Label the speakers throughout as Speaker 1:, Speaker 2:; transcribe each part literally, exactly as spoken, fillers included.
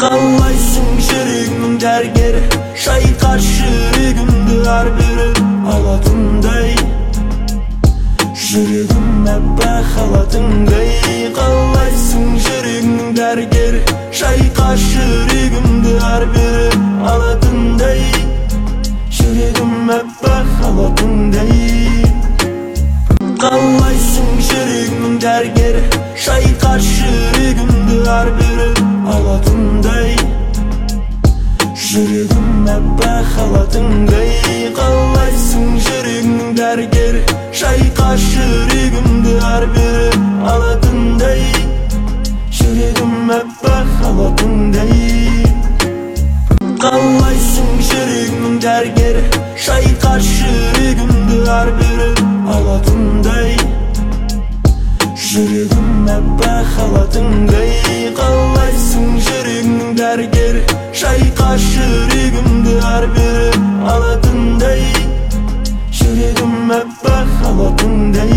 Speaker 1: Қалайсың жүрегімнің дәрігері, шайқар жүрегімді арбіріп алатындай. Жүрегім әппақ халатыңдай. Қалайсың жүрегімнің дәрігері, шайқар жүрегімді арбіріп алатындай. Жүрегім әппақ халатыңдай. Қалайсың жүрегімнің дәрігері, шайқар жүрегімді арбіріп алатындай. Жүрегім әппақ халатыңдай. Қалайсың жүрегімнің дәрігері, шайқар жүрегімді арбіріп алатындай. Жүрегім әппақ халатыңдай. Қалайсың жүрегімнің дәрігері, шайқар жүрегімді арбіріп алатындай. Жүрегім әппақ халатыңдай. Қалайсың жүрегімнің дәрігері, шайқар жүрегімді арбіріп алатындай. Жүрегім әппақ халатыңдай.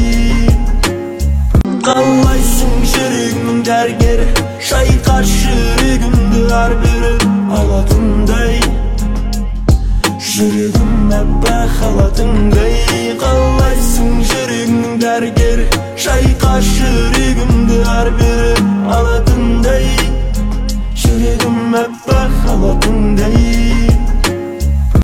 Speaker 1: Қалайсың жүрегімнің дәрігері, шайқар жүрегімді арбіріп алатындай. Жүрегім әппақ халатыңдай. Қалайсың жүрегімнің дәрігері, шайқар жүрегімді